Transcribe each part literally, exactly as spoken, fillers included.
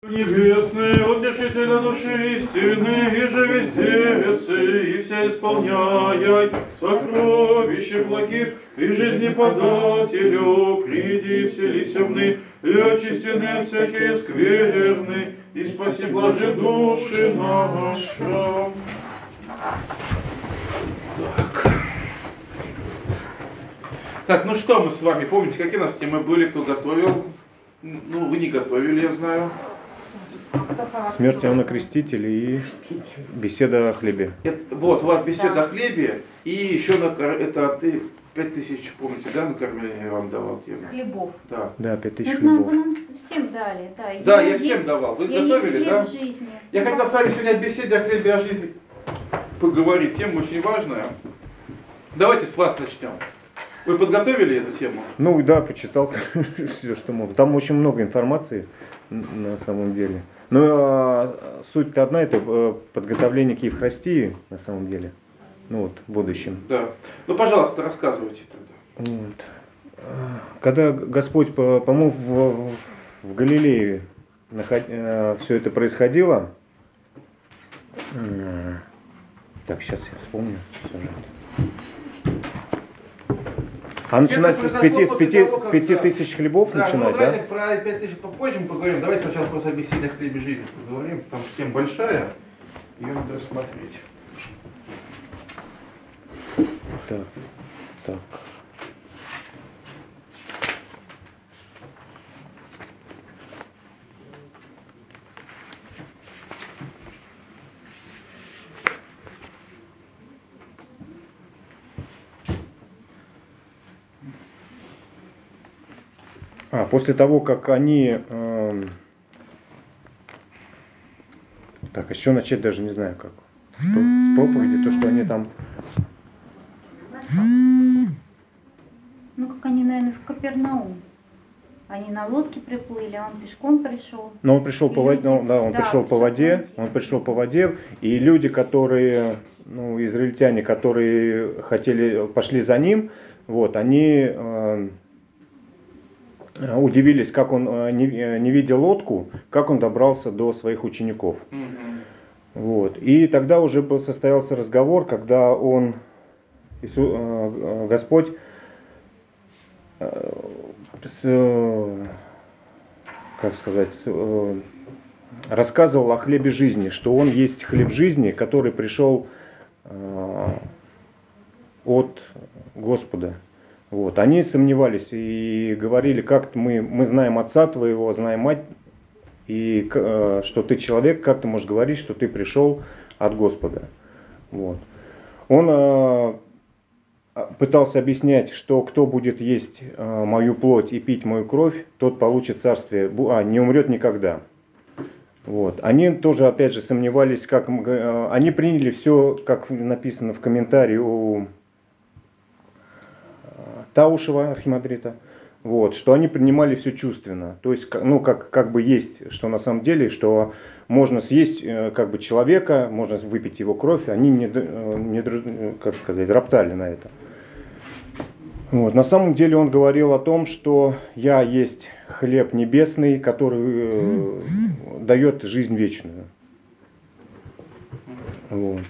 Небесный, утешителя души истины, и же везде, и все исполняй сокровища благих, и жизни подателю, приди вселися вны, и очистены от всякие скверны, и спаси блажи души наши. Так. Так, ну что мы с вами, помните, какие у нас темы были, кто готовил? Ну, вы не готовили, я знаю. Смерть Иоанна Крестителя и беседа о хлебе. Это, вот, у вас беседа да. о хлебе, и еще на, это ты пять тысяч, помните, да, на кормление я вам давал тему? Хлебов. Да, да пять тысяч ну, хлебов. Нам, нам всем дали, да. Да, я, я всем есть, давал. Вы я готовили, да? Жизни. Я хотел с вами сегодня о беседе о хлебе, о жизни поговорить. Тема очень важная. Давайте с вас начнем. Вы подготовили эту тему? Ну да, почитал все, что мог. Там очень много информации на самом деле. Ну, а суть-то одна, это подготовление к Евхаристии, на самом деле. Ну вот, в будущем. Да. Ну, пожалуйста, рассказывайте тогда. Вот. Когда Господь, по-моему, в, в Галилее наход... все это происходило. Так, сейчас я вспомню сюжет. А начинать с пяти, с пяти, того, с пяти тысяч хлебов да, начинать, ну, да? давайте про пять тысяч попозже мы поговорим. Давайте сначала просто о беседе о хлебе жизни поговорим, потому что тема большая, ее надо рассмотреть. Так, так. А, после того, как они... Э, так, еще начать даже не знаю как. С проповеди, то, что они там... Ну, как они, наверное, в Капернаум. Они на лодке приплыли, а он пешком пришел. Но он пришел по воде, люди... ну, да, он да, пришел по воде, он пришел по воде, и люди, которые, ну, израильтяне, которые хотели, пошли за ним, вот, они э, удивились, как он э, не, не видя лодку, как он добрался до своих учеников. Mm-hmm. Вот. И тогда уже был, состоялся разговор, когда он, Иисус, э, Господь, э, с, как сказать, с, рассказывал о хлебе жизни, что он есть хлеб жизни, который пришел э, от Господа. Вот. Они сомневались и говорили, как мы, мы знаем отца твоего, знаем мать, и э, что ты человек, как ты можешь говорить, что ты пришел от Господа. Вот. Он э, пытался объяснять, что кто будет есть э, мою плоть и пить мою кровь, тот получит царствие, а, не умрет никогда. Вот. Они тоже, опять же, сомневались, как э, они приняли все, как написано в комментарии у Таушева, архимандрита, вот, что они принимали все чувственно. То есть, ну, как, как бы есть, что на самом деле, что можно съесть как бы человека, можно выпить его кровь, они не, не как сказать, роптали на это. Вот. На самом деле он говорил о том, что я есть хлеб небесный, который э, дает жизнь вечную. Вот.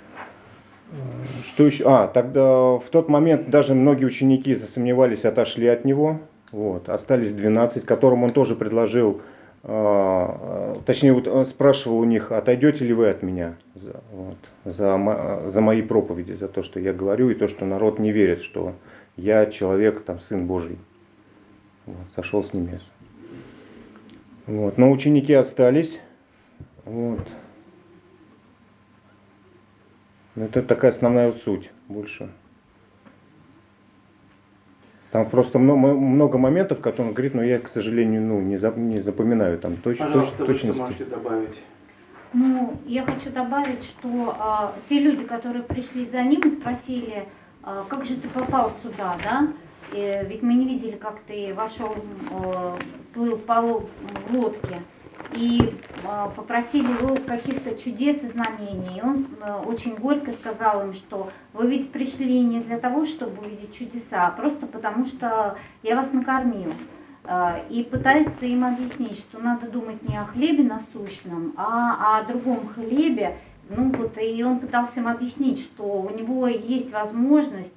Что еще? А, тогда в тот момент даже многие ученики засомневались, отошли от него. Вот. Остались двенадцать, которым он тоже предложил, э, точнее вот он спрашивал у них, отойдете ли вы от меня за, вот, за, за мои проповеди, за то, что я говорю, и то, что народ не верит, что я человек, там, Сын Божий. Вот, сошел с небес. Вот. Но ученики остались. Вот. Это такая основная вот суть больше. Там просто много, много моментов, которые он говорит, но я, к сожалению, ну, не, за, не запоминаю там точ, Пожалуйста, точ, точности. Вы что можете добавить? Ну, я хочу добавить, что а, те люди, которые пришли за ним и спросили, а, как же ты попал сюда, да? И, ведь мы не видели, как ты вошел, а, плыл по лодке. И а, попросили его каких-то чудес и знамений. И он а, очень горько сказал им, что вы ведь пришли не для того, чтобы увидеть чудеса, а просто потому, что я вас накормил. и пытается им объяснить, что надо думать не о хлебе насущном, а о другом хлебе. Ну вот, и он пытался им объяснить, что у него есть возможность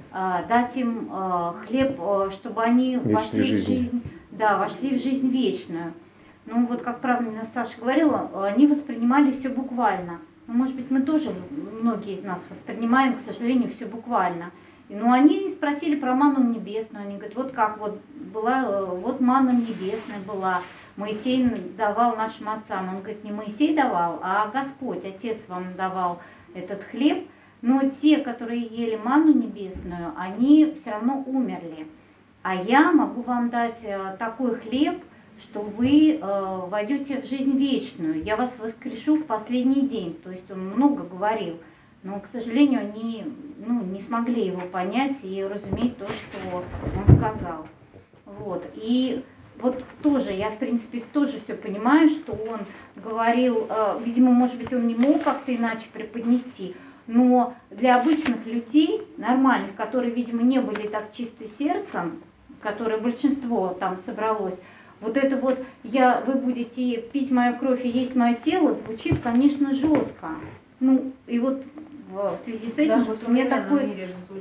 дать им хлеб, чтобы они Вечной вошли жизни. в жизнь, да, вошли в жизнь вечную. Ну вот, как правильно Саша говорила, они воспринимали все буквально. Ну, может быть, мы тоже, многие из нас воспринимаем, к сожалению, все буквально. Но они спросили про манну небесную. Они говорят, вот как вот была, вот манна небесная была. Моисей давал нашим отцам. Он говорит, не Моисей давал, а Господь, Отец вам давал этот хлеб. Но те, которые ели манну небесную, они все равно умерли. А я могу вам дать такой хлеб, что вы э, войдете в жизнь вечную. Я вас воскрешу в последний день. То есть он много говорил. Но, к сожалению, они ну, не смогли его понять и разуметь то, что он сказал. Вот. И вот тоже, я в принципе тоже все понимаю, что он говорил, э, видимо, может быть, он не мог как-то иначе преподнести, но для обычных людей, нормальных, которые, видимо, не были так чисты сердцем, которые большинство там собралось, вот это вот, я, вы будете пить мою кровь и есть мое тело, звучит, конечно, жестко. Ну, и вот в связи с этим вот у меня такой,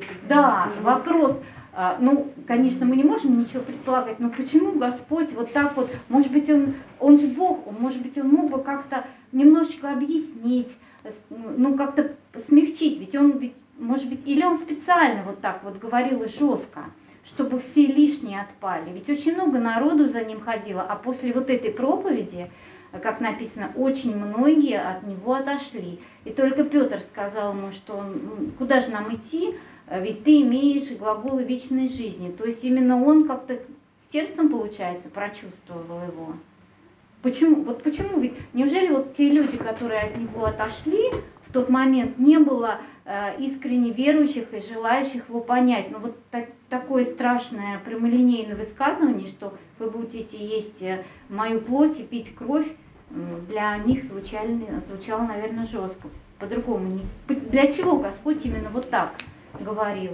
да, вопрос. Ну, конечно, мы не можем ничего предполагать, но почему Господь вот так вот, может быть, Он, он же Бог, может быть, Он мог бы как-то немножечко объяснить, ну, как-то смягчить, ведь Он, ведь, может быть, или Он специально вот так вот говорил жестко, чтобы все лишние отпали. Ведь очень много народу за Ним ходило, а после вот этой проповеди, как написано, очень многие от Него отошли. И только Петр сказал ему, что куда же нам идти, ведь ты имеешь глаголы вечной жизни. То есть именно он как-то сердцем, получается, прочувствовал его. Почему? Вот почему? Ведь неужели вот те люди, которые от него отошли, в тот момент не было э, искренне верующих и желающих его понять? Но вот так, такое страшное прямолинейное высказывание, что вы будете есть мою плоть и пить кровь, для них звучало, звучало, наверное, жестко. По-другому. Не... Для чего Господь именно вот так говорил?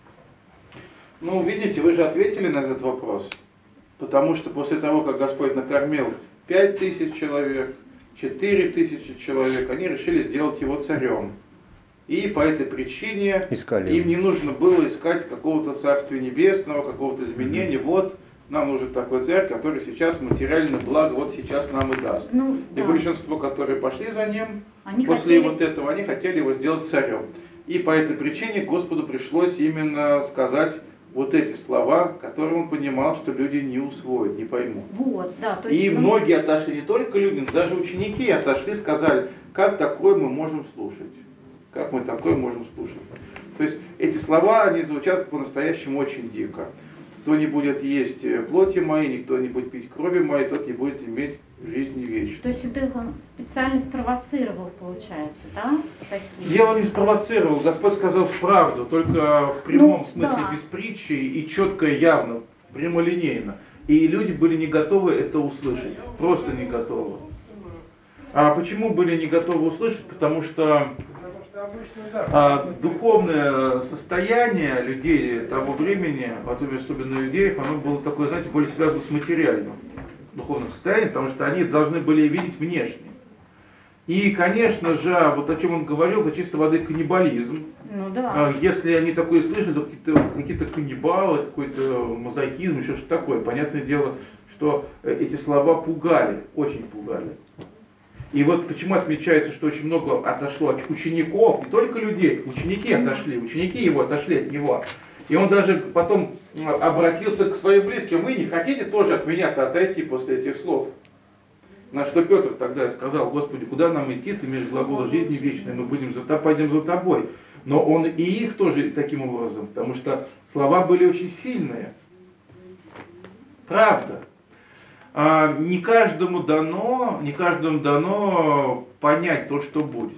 Ну, видите, вы же ответили на этот вопрос. Потому что после того, как Господь накормил пять тысяч человек, четыре тысячи человек, они решили сделать его царем. И по этой причине Искали. Им не нужно было искать какого-то Царствия Небесного, какого-то изменения. Mm-hmm. Вот нам нужен такой царь, который сейчас материальное благо, вот сейчас нам и даст. Ну, и да. большинство, которые пошли за ним, они после хотели... вот этого, они хотели его сделать царем. И по этой причине Господу пришлось именно сказать вот эти слова, которые он понимал, что люди не усвоят, не поймут. Вот, да, то есть и он... многие отошли, не только люди, но даже ученики отошли, сказали, как такое мы можем слушать. Как мы такое можем слушать. То есть эти слова, они звучат по-настоящему очень дико. Кто не будет есть плоти моей, никто не будет пить крови моей, тот не будет иметь жизни вечной. То есть это он специально спровоцировал, получается, да? Такие? Дело не спровоцировал, Господь сказал правду, только в прямом ну, смысле, да. без притчи и четко, явно, прямолинейно. И люди были не готовы это услышать, просто не готовы. А почему были не готовы услышать? Потому что а, духовное состояние людей того времени, особенно иудеев, оно было такое, знаете, более связано с материальным духовным состоянием, потому что они должны были видеть внешне. И, конечно же, вот о чем он говорил, это чисто воды каннибализм. Ну, да. Если они такое слышали, то какие-то, какие-то каннибалы, какой-то мазохизм, еще что-то такое. Понятное дело, что эти слова пугали, очень пугали. И вот почему отмечается, что очень много отошло от учеников, не только людей, ученики отошли, ученики его отошли от него. И он даже потом обратился к своим близким: вы не хотите тоже от меня-то отойти после этих слов? На что Петр тогда сказал: Господи, куда нам идти, ты имеешь глагол жизни вечной, мы будем за тобой, пойдем за тобой. Но он и их тоже таким образом, потому что слова были очень сильные. Правда. А, не каждому дано, не каждому дано понять то, что будет.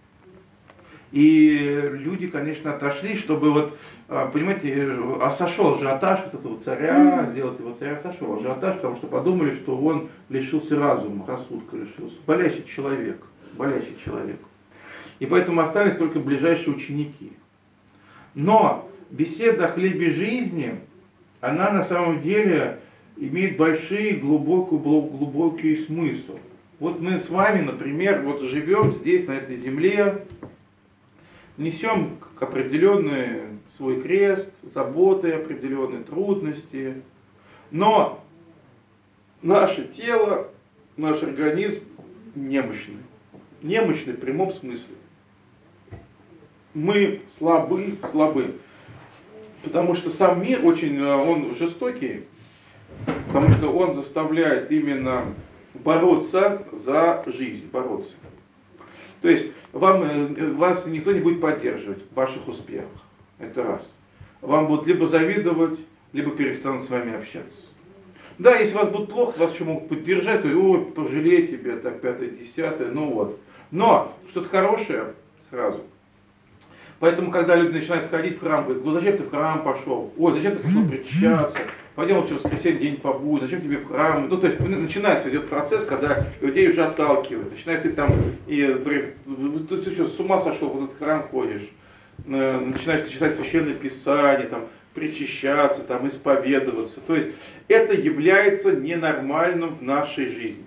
И люди, конечно, отошли, чтобы вот, понимаете, а сошел ажиотаж вот этого царя, mm. сделать его царя, сошел ажиотаж, потому что подумали, что он лишился разума, рассудка лишился. Болящий человек, болящий человек. И поэтому остались только ближайшие ученики. Но беседа о хлебе жизни, она на самом деле имеет большие, глубокий, глубокий смысл. Вот мы с вами, например, вот живем здесь, на этой земле, несем определенный свой крест, заботы, определенные трудности, но наше тело, наш организм немощный. Немощный в прямом смысле. Мы слабы, слабы. Потому что сам мир очень, он жестокий, потому что он заставляет именно бороться за жизнь, бороться. То есть вам, вас никто не будет поддерживать в ваших успехах. Это раз. Вам будут либо завидовать, либо перестанут с вами общаться. Да, если вас будет плохо, вас еще могут поддержать, говорят, ой, пожалей тебя, так, пятое, десятое, ну вот. Но что-то хорошее сразу. Поэтому, когда люди начинают входить в храм, говорят, ну зачем ты в храм пошел? Ой, зачем ты пошел причащаться? Пойдем лучше в воскресенье день побудь, зачем тебе в храм? Ну, то есть начинается, идет процесс, когда людей уже отталкивают. Начинает ты там, и говорит, ты что, с ума сошел, в этот храм ходишь? Начинаешь читать священное писание, там, причащаться, там, исповедоваться. То есть это является ненормальным в нашей жизни.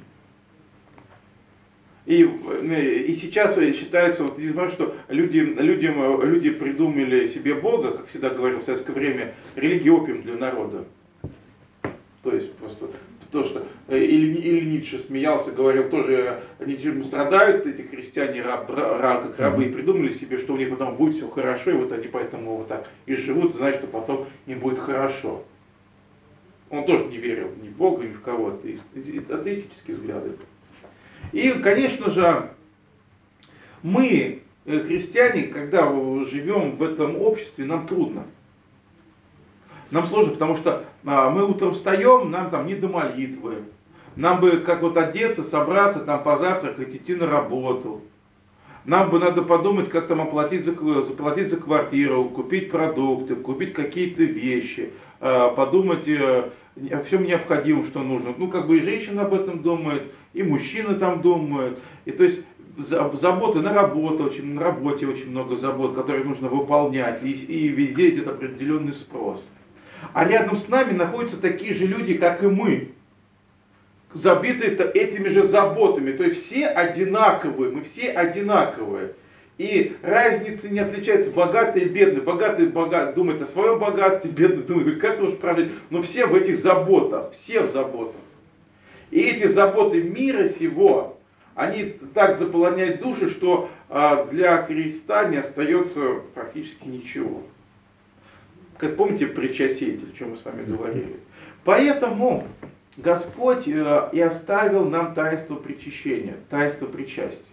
И, и сейчас считается, вот, несмотря что люди, людям, люди придумали себе Бога, как всегда говорил в советское время, религия опиум для народа. То есть просто то, что или, или Ницше смеялся, говорил тоже, они страдают, эти христиане, раб, раб, как рабы, и придумали себе, что у них потом будет все хорошо, и вот они поэтому вот так и живут, знают, что потом им будет хорошо. Он тоже не верил ни в Бога, ни в кого, атеистические взгляды. И, конечно же, мы, христиане, когда живем в этом обществе, нам трудно. Нам сложно, потому что а, мы утром встаем, нам там не до молитвы. Нам бы как вот одеться, собраться, там позавтракать, идти на работу. Нам бы надо подумать, как там оплатить за, заплатить за квартиру, купить продукты, купить какие-то вещи, а, подумать о всем необходимом, что нужно. Ну, как бы и женщина об этом думает, и мужчины там думают. И то есть заботы на работу, очень, на работе очень много забот, которые нужно выполнять, и, и везде идет определенный спрос. А рядом с нами находятся такие же люди, как и мы, забитые этими же заботами. То есть все одинаковые, мы все одинаковые. И разницы не отличаются, богатые и бедные. Богатые богат, думают о своем богатстве, бедные думают, как это уж правда. Но все в этих заботах, все в заботах. И эти заботы мира сего, они так заполоняют души, что а, для Христа не остается практически ничего. Как помните притча сеятеля, о чем мы с вами говорили. Поэтому Господь э, и оставил нам таинство причащения, таинство причастия.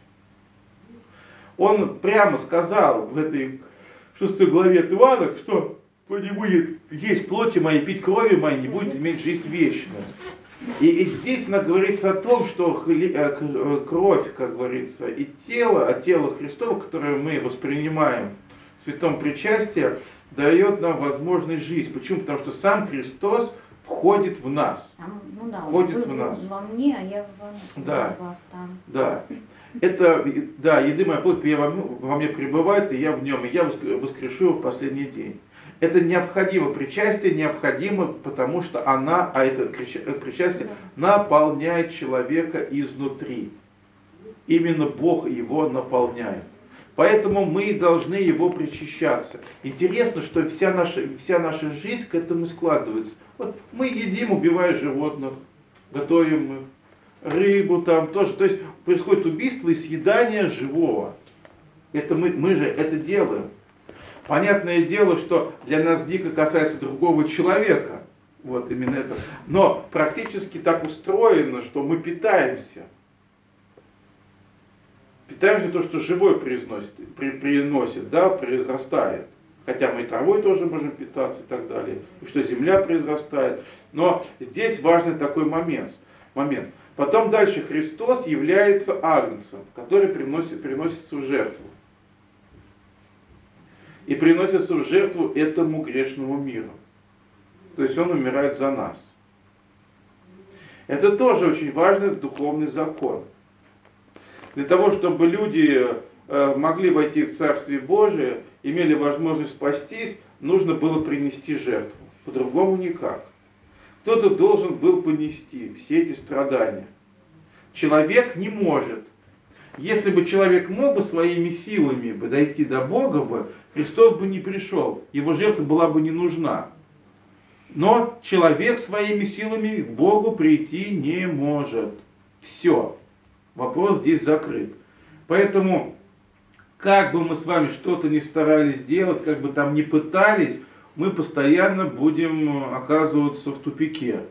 Он прямо сказал в этой шестой главе от Иоанна, что кто не будет есть плоти моей, пить крови моей, не будет иметь жизнь вечную. И, и здесь говорится о том, что кровь, как говорится, и тело, а тело Христово, которое мы воспринимаем в святом причастии, дает нам возможность жить. Почему? Потому что сам Христос входит в нас. Ну да, входит вы, в нас. Во мне, а я во, да. вас там. Да. Это, да, еды моя плоть я во, во мне пребывает, и я в нем, и я воскрешу его в последний день. Это необходимо, причастие необходимо, потому что она, а это причастие, наполняет человека изнутри. Именно Бог его наполняет. Поэтому мы должны его причащаться. Интересно, что вся наша, вся наша жизнь к этому складывается. Вот мы едим, убивая животных, готовим их, рыбу там тоже. То есть происходит убийство и съедание живого. Это мы, мы же это делаем. Понятное дело, что для нас дико касается другого человека. Вот именно это. Но практически так устроено, что мы питаемся. Питаемся то, что живое приносит, при, приносит, да, произрастает. Хотя мы и травой тоже можем питаться и так далее. И что земля произрастает. Но здесь важный такой момент. момент. Потом дальше Христос является агнцем, который приносит, приносится в жертву. И приносится в жертву этому грешному миру. То есть он умирает за нас. Это тоже очень важный духовный закон. Для того, чтобы люди э, могли войти в Царствие Божие, имели возможность спастись, нужно было принести жертву. По-другому никак. Кто-то должен был понести все эти страдания. Человек не может. Если бы человек мог бы своими силами бы дойти до Бога, бы, Христос бы не пришел, его жертва была бы не нужна. Но человек своими силами к Богу прийти не может. Все. Вопрос здесь закрыт. Поэтому, как бы мы с вами что-то ни старались сделать, как бы там ни пытались, мы постоянно будем оказываться в тупике.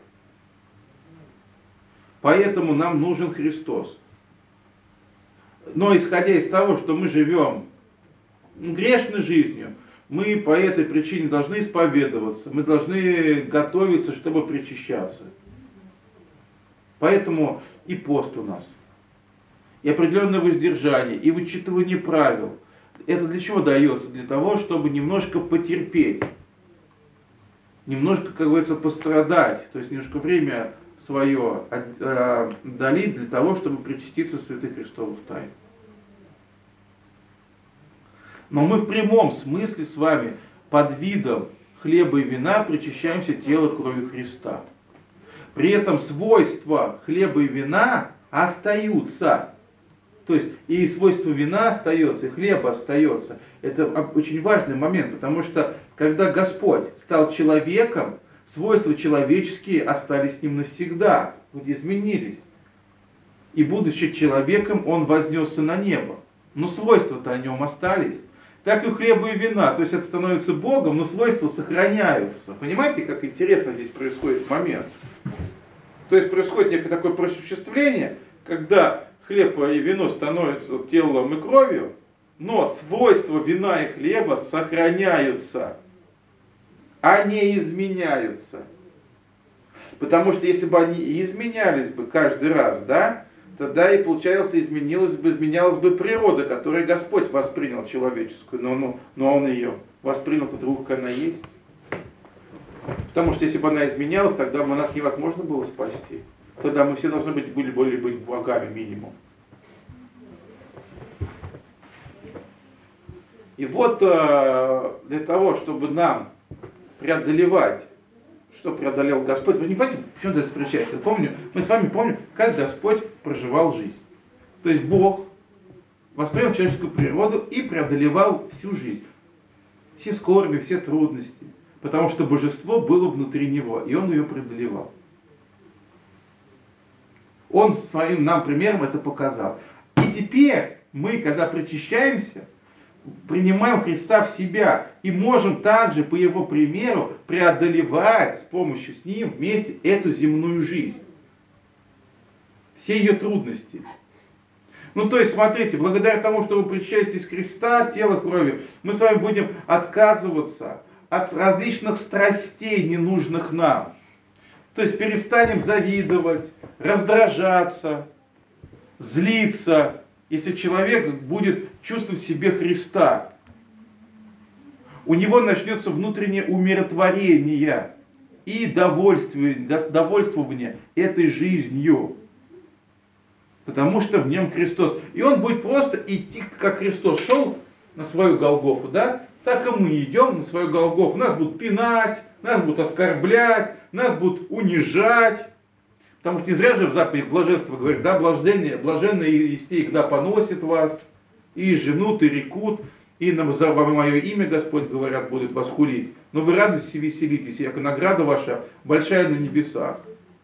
Поэтому нам нужен Христос. Но исходя из того, что мы живем грешной жизнью, мы по этой причине должны исповедоваться, мы должны готовиться, чтобы причащаться. Поэтому и пост у нас, и определенное воздержание, и вычитывание правил. Это для чего дается? Для того, чтобы немножко потерпеть, немножко, как говорится, пострадать, то есть немножко время свое отдалить для того, чтобы причаститься святых Христовых тайн. Но мы в прямом смысле с вами под видом хлеба и вина причащаемся тела крови Христа. При этом свойства хлеба и вина остаются. То есть и свойство вина остается, и хлеба остается. Это очень важный момент, потому что когда Господь стал человеком, свойства человеческие остались с ним навсегда, вот изменились. И будучи человеком, он вознесся на небо. Но свойства-то о нем остались. Так и хлеба и вина, то есть это становится Богом, но свойства сохраняются. Понимаете, как интересно здесь происходит момент? То есть происходит некое такое просуществление, когда хлеб и вино становятся телом и кровью, но свойства вина и хлеба сохраняются, а не изменяются. Потому что если бы они изменялись бы каждый раз, да, тогда и получается изменилась бы, изменялась бы природа, которую Господь воспринял человеческую, но, но, но Он ее воспринял по-другому, как она есть. Потому что если бы она изменялась, тогда бы нас невозможно было спасти. Тогда мы все должны быть, были, были быть богами минимум. И вот для того, чтобы нам преодолевать, что преодолел Господь, вы не понимаете, в чем это заключается? Я помню, мы с вами помним, как Господь проживал жизнь. То есть Бог воспринял человеческую природу и преодолевал всю жизнь. Все скорби, все трудности. Потому что божество было внутри него, и он ее преодолевал. Он своим нам примером это показал. И теперь мы, когда причащаемся, принимаем Христа в себя и можем также по Его примеру преодолевать с помощью с Ним вместе эту земную жизнь. Все ее трудности. Ну то есть, смотрите, благодаря тому, что вы причащаетесь Христа, тело крови, мы с вами будем отказываться от различных страстей, ненужных нам. То есть перестанем завидовать, раздражаться, злиться, если человек будет чувствовать в себе Христа. У него начнется внутреннее умиротворение и довольствование, довольствование этой жизнью. Потому что в нем Христос. И он будет просто идти, как Христос шел на свою Голгофу, да? Так и мы идем на свою Голгофу. Нас будут пинать, нас будут оскорблять, нас будут унижать. Потому что не зря же в заповеди блаженства говорит, да, блаженные, блаженные есть те, когда поносят вас, и женут, и рекут, и на, за мое имя, Господь, говорят, будут вас хулить. Но вы радуйтесь и веселитесь, яко награда ваша большая на небесах.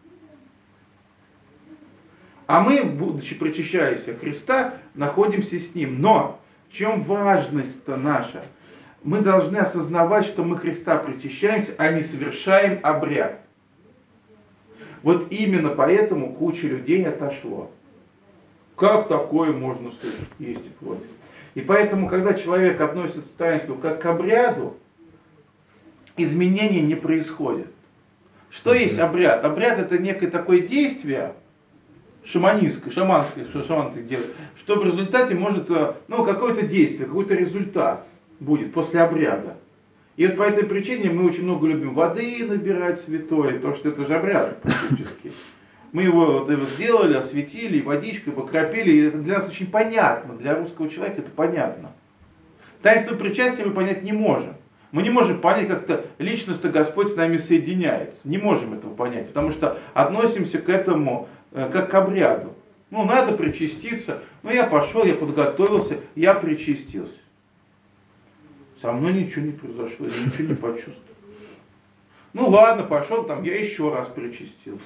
А мы, будучи причащаясь Христа, находимся с Ним. Но в чем важность-то наша? Мы должны осознавать, что мы Христа причащаемся, а не совершаем обряд. Вот именно поэтому куча людей отошло. Как такое можно слышать, есть и против? И поэтому, когда человек относится к таинству как к обряду, изменений не происходит. Что есть обряд? Обряд это некое такое действие, шаманистское, шаманское, что шаман так делает, что в результате может, ну, какое-то действие, какой-то результат будет после обряда. И вот по этой причине мы очень много любим воды набирать святой, потому что это же обряд практически. Мы его, вот, его сделали, осветили, водичкой покропили, и это для нас очень понятно, для русского человека это понятно. Таинство причастия мы понять не можем. Мы не можем понять, как-то личностно Господь с нами соединяется. Не можем этого понять, потому что относимся к этому э, как к обряду. Ну, надо причаститься. Ну, я пошел, я подготовился, я причастился. Со мной ничего не произошло, я ничего не почувствовал. Ну, ладно, пошел, там я еще раз причастился.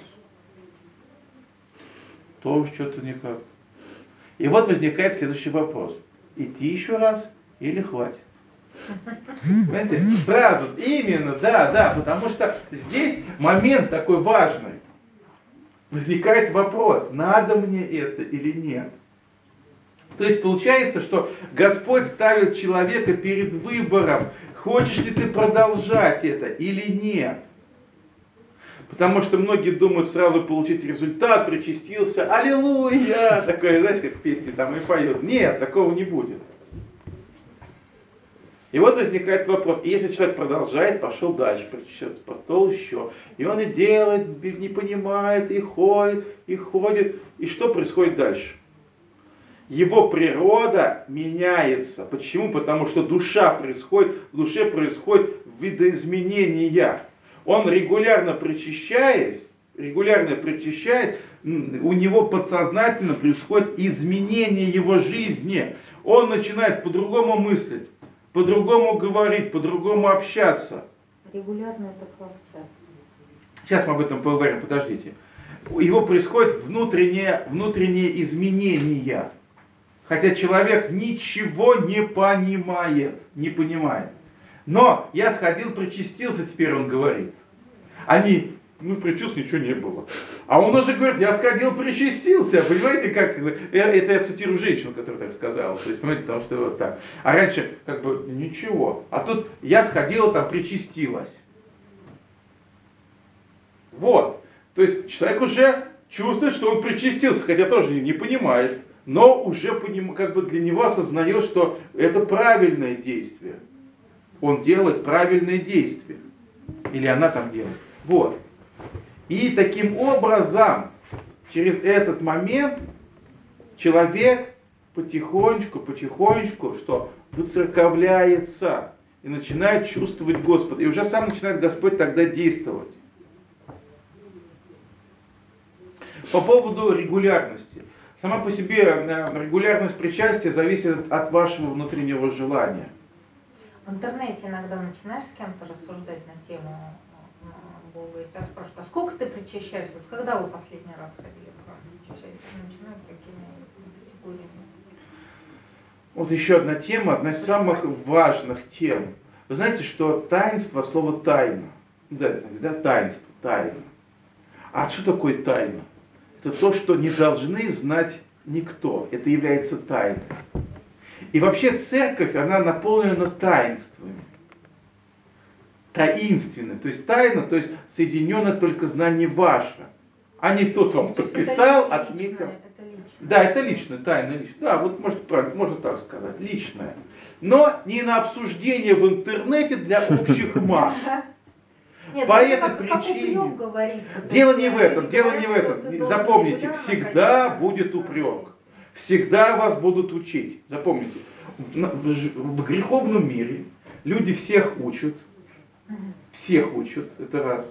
Тоже что-то никак. И вот возникает следующий вопрос. Идти еще раз или хватит? Понимаете? Сразу, именно, да, да, потому что здесь момент такой важный. Возникает вопрос, надо мне это или нет. То есть получается, что Господь ставит человека перед выбором, хочешь ли ты продолжать это или нет. Потому что многие думают сразу получить результат, причастился, аллилуйя, такое, знаешь, как песни там и поют. Нет, такого не будет. И вот возникает вопрос, и если человек продолжает, пошел дальше причащаться, потом еще, и он и делает, не понимает, и ходит, и ходит, и что происходит дальше? Его природа меняется. Почему? Потому что душа происходит, в душе происходит видоизменения. Он регулярно причащаясь, регулярно причащаясь, у него подсознательно происходит изменение его жизни. Он начинает по-другому мыслить, по-другому говорить, по-другому общаться. Регулярно это как часто? Сейчас мы об этом поговорим, подождите. Его происходит внутреннее, внутренние изменения. Хотя человек ничего не понимает, не понимает. Но я сходил, причастился, теперь он говорит. Они, ну причастился, ничего не было. А он уже говорит, я сходил, причастился. Понимаете, как, это я цитирую женщину, которая так сказала. То есть, понимаете, потому что вот так. А раньше, как бы, ничего. А тут я сходила, там, причастилась. Вот. То есть, человек уже чувствует, что он причастился, хотя тоже не, не понимает. Но уже поним, как бы для него осознает, что это правильное действие. Он делает правильное действие. Или она там делает. Вот. И таким образом, через этот момент, человек потихонечку, потихонечку, что выцерковляется и начинает чувствовать Господа. И уже сам начинает Господь тогда действовать. По поводу регулярности. Сама по себе регулярность причастия зависит от вашего внутреннего желания. В интернете иногда начинаешь с кем-то рассуждать на тему Бога, и тебя спрашивают, а сколько ты причащаешься? Вот когда вы последний раз ходили в храм причащаетесь? Начинают такими категориями. Вот еще одна тема, одна из самых важных тем. Вы знаете, что таинство, слово тайна. Да, да, таинство, тайна. А что такое тайна? Это то, что не должны знать никто. Это является тайной. И вообще церковь, она наполнена таинствами. Таинственной. То есть тайна, то есть соединено только знание ваше. А не тот вам подписал, отметил. Это личное. Да, это личное, тайна личная. Да, вот может, правильно, можно так сказать, личное. Но не на обсуждение в интернете для общих масс. Нет, по это этой как, как причине. упрек говорится. Дело То не есть, в этом, люди дело говорят, не в что этом. ты должен Запомните, регулярно всегда ходить. будет упрек. Всегда вас будут учить. Запомните, в греховном мире люди всех учат. Всех учат, это раз.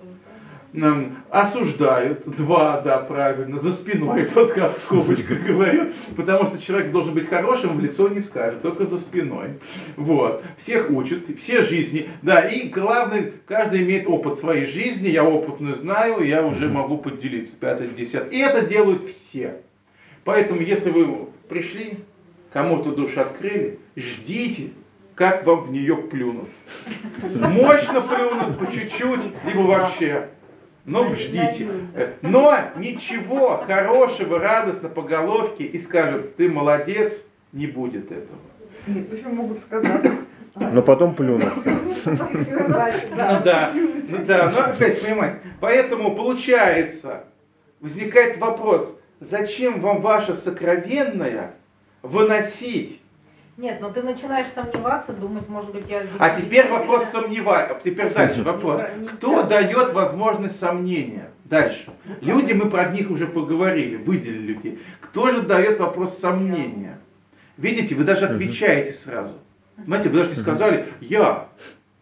Нам осуждают, два, да, правильно, за спиной, под в скобочках говорю, потому что человек должен быть хорошим, в лицо не скажет, только за спиной. Вот. Всех учат, все жизни, да, и главное, каждый имеет опыт своей жизни, я опытно знаю, я уже могу поделиться, пятое, десятое. И это делают все. Поэтому, если вы пришли, кому-то душу открыли, ждите, как вам в нее плюнут. Мощно плюнут, по чуть-чуть, либо вообще. Но ждите. Но ничего хорошего, радостно по головке и скажут, ты молодец, не будет этого. Нет, еще могут сказать. Но потом плюнуться. Ну да, ну да, но опять понимаете. Поэтому получается, возникает вопрос, зачем вам ваше сокровенное выносить? Нет, но ты начинаешь сомневаться, думать, может быть, я... А теперь вопрос сомневаюсь. Теперь дальше вопрос. Кто дает возможность сомнения? Дальше. Люди, мы про них уже поговорили, выделили людей. Кто же дает вопрос сомнения? Видите, вы даже отвечаете сразу. Знаете, вы даже не сказали «я».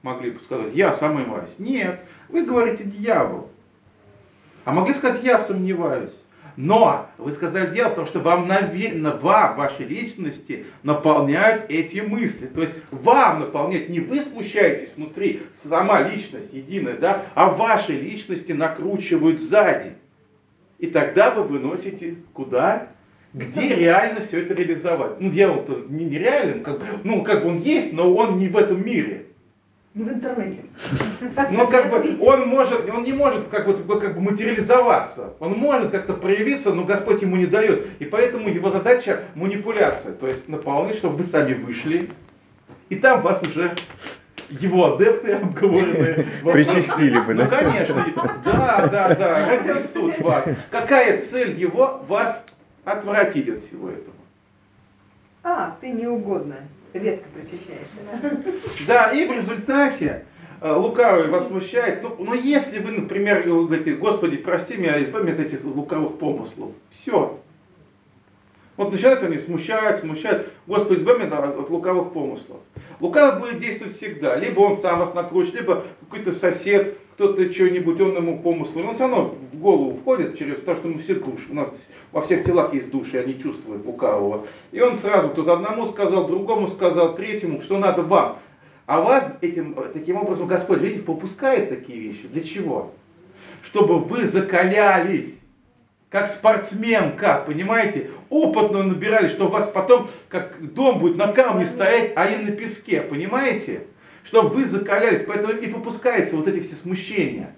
могли бы сказать, я сомневаюсь. Нет, вы говорите дьявол. А могли сказать, я сомневаюсь. Но вы сказали дело, потому что вам, наверное, вам, вашей личности наполняют эти мысли. То есть вам наполняют, не вы смущаетесь внутри, сама личность единая, да, а вашей личности накручивают сзади. И тогда вы выносите куда? Где реально все это реализовать? Ну, дьявол-то не нереален, как, ну, как бы он есть, но он не в этом мире. Не в интернете. Ну, как бы, он может, он не может как бы, как бы материализоваться. Он может как-то проявиться, но Господь ему не дает. И поэтому его задача манипуляция. То есть наполнить, чтобы вы сами вышли. И там вас уже его адепты обговоренные. Причастили бы, да? Ну, да? конечно. Да, да, да. Разнесут вас. Какая цель его? Вас отвратить от всего этого. А, ты неугодная. Редко причащаешься. Да, и в результате э, лукавый вас смущает. Ну, но если вы, например, вы говорите, Господи, прости меня, избави меня от этих лукавых помыслов. Все. Вот начинают они смущать, смущать. Господи, избави меня от, от лукавых помыслов. Лукавый будет действовать всегда. Либо он сам вас накручивает, либо какой-то сосед, кто-то что-нибудь, он ему помыслы. Он все равно в голову входит через то, что мы все души. У нас во всех телах есть души, они чувствуют лукавого. И он сразу тут одному сказал, другому сказал, третьему, что надо вам. А вас этим, таким образом Господь, видите, попускает такие вещи. Для чего? Чтобы вы закалялись. Как спортсменка, понимаете? Опытно набирали, чтобы у вас потом, как дом будет на камне стоять, а не на песке, понимаете? Чтобы вы закалялись, поэтому и попускается вот эти все смущения.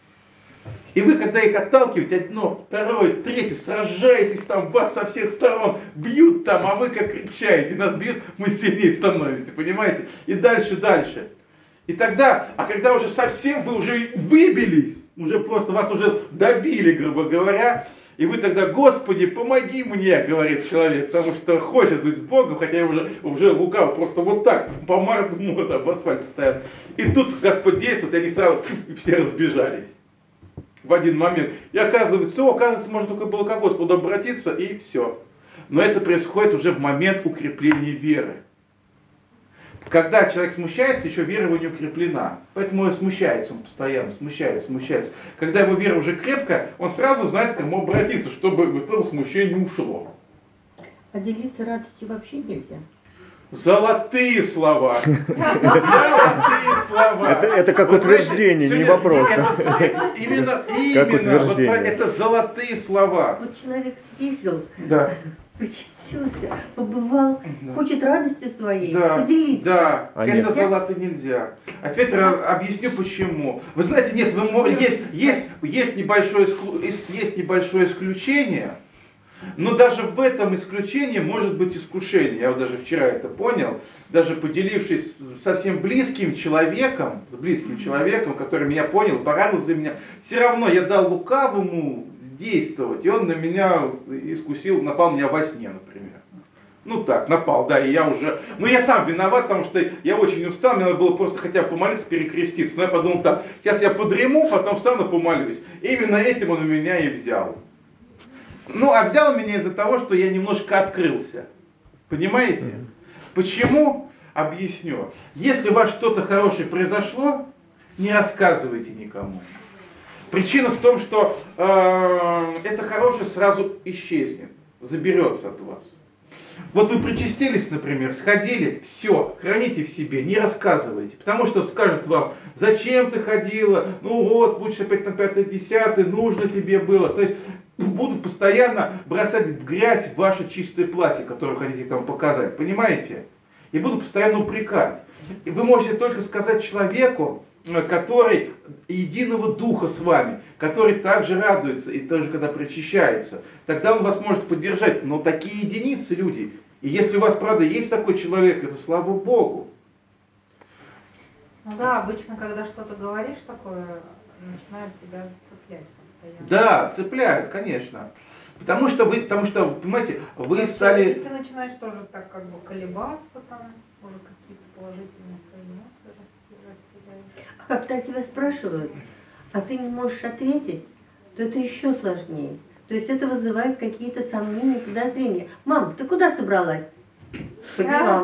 И вы, когда их отталкиваете, одно, второе, третье, сражаетесь там, вас со всех сторон бьют там, а вы как кричаете, нас бьют, мы сильнее становимся, понимаете? И дальше, дальше. И тогда, а когда уже совсем вы уже выбились, уже просто вас уже добили, грубо говоря, и вы тогда, Господи, помоги мне, говорит человек, потому что хочет быть с Богом, хотя я уже, уже лукаво, просто вот так, по морду морда в асфальт стоят. И тут Господь действует, и они сразу и все разбежались в один момент. И оказывается, о, оказывается, можно только было к Господу обратиться, и все. Но это происходит уже в момент укрепления веры. Когда человек смущается, еще вера его не укреплена. Поэтому он смущается, он постоянно смущается, смущается. Когда его вера уже крепкая, он сразу знает, к кому обратиться, чтобы вот это смущение ушло. А делиться радостью вообще нельзя? Золотые слова. Золотые слова. Это, это как Вы утверждение, знаете, не вопрос. Это, именно, именно, Как утверждение. вот, это золотые слова. Вот человек съездил, Да. причастился, побывал, Да. хочет радостью своей Да, поделиться. да, А это нельзя? золото нельзя. Опять объясню почему. Вы знаете, нет, вы, мо- есть, есть, есть, небольшое, исклю- есть есть небольшое исключение, но даже в этом исключении может быть искушение. Я вот даже вчера это понял, даже поделившись с совсем близким человеком, с близким человеком, который меня понял, порадовался за меня, все равно я дал лукавому действовать, и он на меня искусил, напал на меня во сне, например. Ну так, напал, да, и я уже... Ну я сам виноват, потому что я очень устал, мне надо было просто хотя бы помолиться, перекреститься. Но я подумал так, сейчас я подрему, потом встану, помолюсь. И именно этим он у меня и взял. Ну, а взял меня из-за того, что я немножко открылся. Понимаете? Почему? Объясню. Если у вас что-то хорошее произошло, не рассказывайте никому. Причина в том, что э, это хорошее сразу исчезнет, заберется от вас. Вот вы причастились, например, сходили, все, храните в себе, не рассказывайте. Потому что скажут вам, зачем ты ходила, ну вот, будешь опять на пятое, десятое, нужно тебе было. То есть будут постоянно бросать в грязь ваше чистое платье, которое хотите там показать, понимаете? И будут постоянно упрекать. И вы можете только сказать человеку, который единого духа с вами, который также радуется и тоже когда причащается, тогда он вас может поддержать. Но такие единицы люди. И если у вас, правда, есть такой человек, это слава Богу. Ну да, обычно, когда что-то говоришь такое, начинают тебя цеплять постоянно. Да, цепляют, конечно. Потому что вы, потому что, понимаете, вы И стали... ты начинаешь тоже так как бы колебаться там, уже какие-то положительные свои эмоции растеряешь. А когда тебя спрашивают, а ты не можешь ответить, то это еще сложнее. То есть это вызывает какие-то сомнения, подозрения. Мам, ты куда собралась? По делам.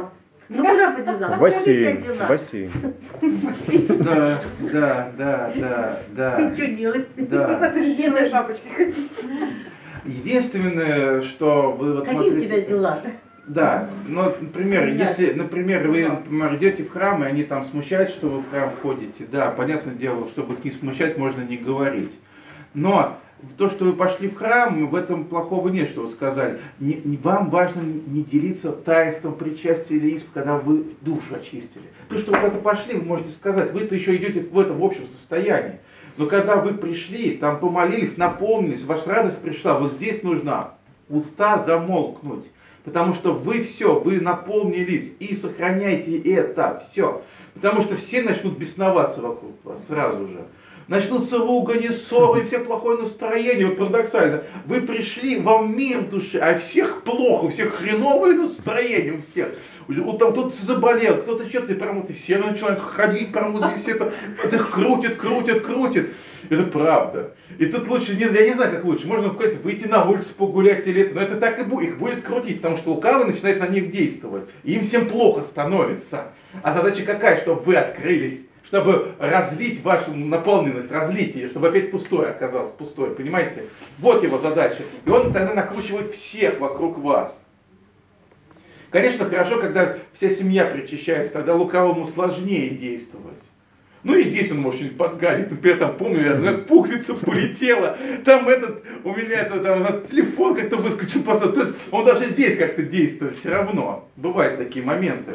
Ну куда по делам? В бассейн, Покажи, как в дела. бассейн. Да, да, да, да, да. Ты что делаешь? Да. С резиновой шапочкой ходить. Единственное, что вы вот Какие у смотрите... тебя дела? Да, но, например, Да. если, например, вы, Ага. например, идете в храм, и они там смущают, что вы в храм ходите, да, понятное дело, чтобы их не смущать, можно не говорить. Но то, что вы пошли в храм, в этом плохого нет, что вы сказали. Не, не- вам важно не делиться таинством причастия или исповеди, когда вы душу очистили. То, что вы куда-то пошли, вы можете сказать, вы-то еще идете в этом в общем состоянии. Но когда вы пришли, там помолились, наполнились, ваша радость пришла, вот здесь нужно уста замолкнуть. Потому что вы все, вы наполнились и сохраняйте это все. Потому что все начнут бесноваться вокруг вас сразу же. Начнутся ругани, ссоры, и все плохое настроение. Вот парадоксально. Вы пришли, вам мир в душе, а всех плохо, у всех хреновое настроение, у всех. Вот там кто-то заболел, кто-то что-то, и прям вот и все начинают ходить, прям вот здесь это, это их крутит, крутит, крутит. Это правда. И тут лучше, не, я не знаю, как лучше, можно сказать, выйти на улицу погулять или это, но это так и будет, их будет крутить, потому что лукавый начинает на них действовать. И им всем плохо становится. А задача какая, чтобы вы открылись, чтобы разлить вашу наполненность, разлить ее, чтобы опять пустое оказалось, пустое, понимаете? Вот его задача. И он тогда накручивает всех вокруг вас. Конечно, хорошо, когда вся семья причащается, тогда лукавому сложнее действовать. Ну и здесь он может что-нибудь подгалить. Например, там, помню, я знаю, пуговица полетела, там этот, у меня это, там, этот телефон как-то выскочил просто. То есть он даже здесь как-то действует все равно. Бывают такие моменты.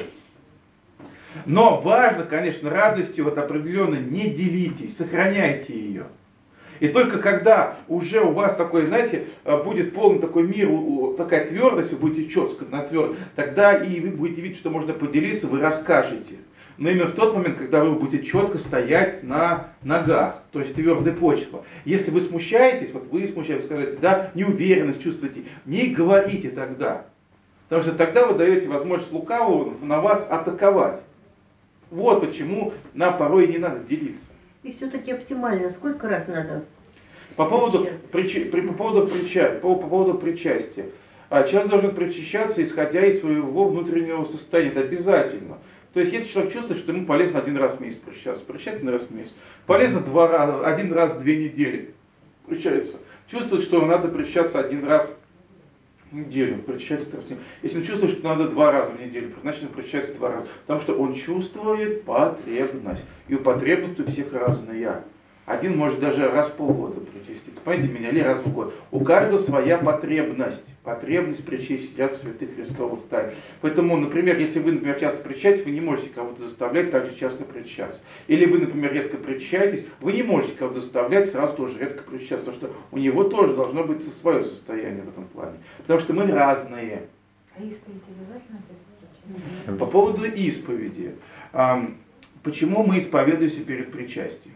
Но важно, конечно, радостью вот определенно не делитесь, сохраняйте ее. И только когда уже у вас такой, знаете, будет полный такой мир, такая твердость, вы будете четко на твердо, тогда и вы будете видеть, что можно поделиться, вы расскажете. Но именно в тот момент, когда вы будете четко стоять на ногах, то есть твердая почва. Если вы смущаетесь, вот вы смущаетесь, скажете, да, неуверенность чувствуете, не говорите тогда. Потому что тогда вы даете возможность лукавому на вас атаковать. Вот почему нам порой не надо делиться. И все-таки оптимально, сколько раз надо? По поводу, причи, при, по, поводу прича, по, по поводу причастия. А, человек должен причащаться, исходя из своего внутреннего состояния. Это обязательно. То есть, если человек чувствует, что ему полезно один раз в месяц причащаться, причащается один раз в месяц. Полезно два раза, один раз в две недели причащается. Чувствует, что надо причащаться один раз в неделю, причащается раз в неделю. Если он чувствует, что надо два раза в неделю, значит он причащается два раза. Потому что он чувствует потребность. И у потребности у всех разная. Один может даже раз в полгода причаститься. Понимаете меня, или раз в год. У каждого своя потребность. Потребность причастия святых Христовых тайн. Поэтому, например, если вы, например, часто причащаетесь, вы не можете кого-то заставлять так же часто причащаться. Или вы, например, редко причащаетесь, вы не можете кого-то заставлять сразу тоже редко причащаться. Потому что у него тоже должно быть свое состояние в этом плане. Потому что мы разные. А исповедь обязательно перед причастием? По поводу исповеди. Почему мы исповедуемся перед причастием?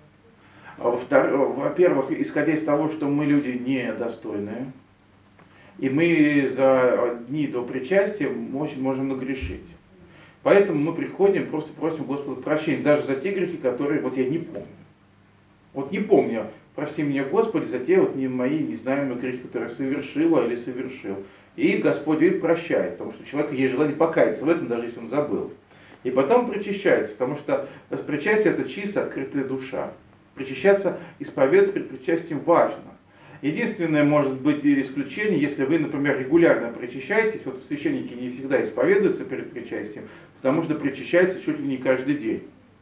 Во-первых, исходя из того, что мы люди недостойные, и мы за дни до причастия очень можем нагрешить. Поэтому мы приходим, просто просим Господа прощения, даже за те грехи, которые вот я не помню. Вот не помню, прости меня, Господи, за те вот не мои незнаемые грехи, которые я совершила или совершил. И Господь их прощает, потому что у человека есть желание покаяться в этом, даже если он забыл. И потом причащается, потому что причастие это чисто открытая душа. Причащаться, исповедаться перед причастием важно. Единственное может быть исключение, если вы, например, регулярно причащаетесь, вот священники не всегда исповедуются перед причастием, потому что причащаются чуть ли не каждый день.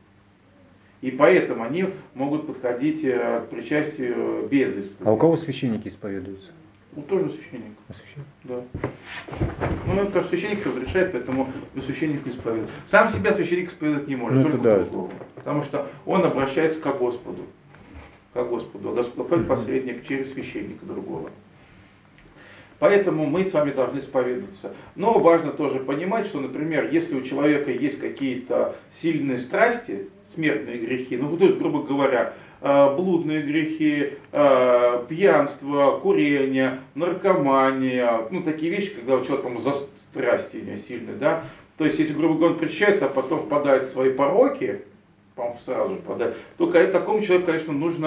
И поэтому они могут подходить к причастию без исповеди. А у кого священники исповедуются? Ну, тоже священник. А священник? Да. Ну, потому что священник разрешает, поэтому ну, священник исповедует. Сам себя священник исповедовать не может, Ну, только да. другого. Потому что он обращается к Господу. К Господу. А Господь посредник через священника другого. Поэтому мы с вами должны исповедоваться. Но важно тоже понимать, что, например, если у человека есть какие-то сильные страсти, смертные грехи, ну, то есть, грубо говоря, блудные грехи, пьянство, курение, наркомания, ну, такие вещи, когда у человека там, за страсти у него сильные, да, то есть, если, грубо говоря, он причащается, а потом впадает в свои пороки, по-моему, сразу же впадает, то такому человеку, конечно, нужно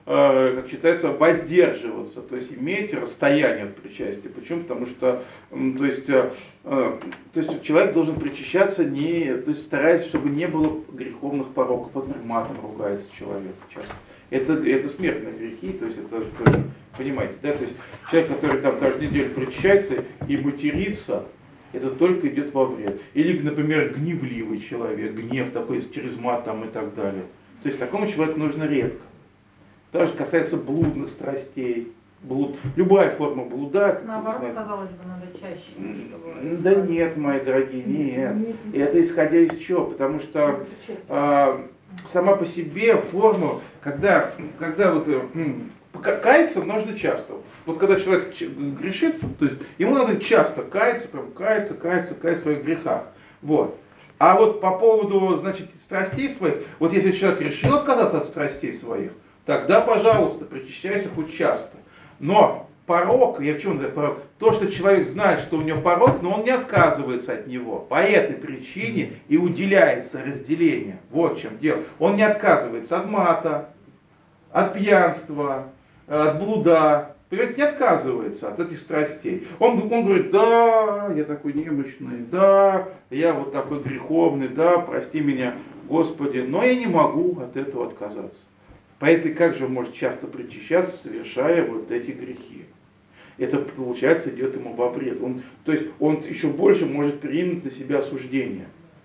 э, как считается, воздерживаться, то есть иметь расстояние от причастия. Почему? Потому что э, то есть, э, э, то есть человек должен причащаться, не, то есть стараясь, чтобы не было греховных пороков. Вот матом ругается человек часто. Это, это смертные грехи, то есть это тоже, понимаете, да, то есть человек, который там каждую неделю причащается и матерится, это только идет во вред. Или, например, гневливый человек, гнев такой через мат там и так далее. То есть такому человеку нужно редко. То же касается блудных страстей. Блуд. Любая форма блуда. Наоборот, казалось бы, надо чаще. Чтобы... Да нет, мои дорогие, нет. И это исходя из чего? Потому что э, сама по себе форма, когда, когда вот э, каяться нужно часто. Вот когда человек грешит, то есть ему надо часто каяться, прям каяться, каяться, каяться в своих грехах. Вот. А вот по поводу, значит, страстей своих, вот если человек решил отказаться от страстей своих, тогда, пожалуйста, причащайся хоть часто. Но порок, я в чем называю порок? То, что человек знает, что у него порок, но он не отказывается от него. По этой причине и уделяется разделение. Вот в чем дело. Он не отказывается от мата, от пьянства, от блуда. Понимаете, не отказывается от этих страстей. Он, он говорит, да, я такой немощный, да, я вот такой греховный, да, прости меня, Господи, но я не могу от этого отказаться. Поэтому как же он может часто причащаться, совершая вот эти грехи? Это, получается, идет ему во вред. Он, то есть он еще больше может принять на себя осуждение.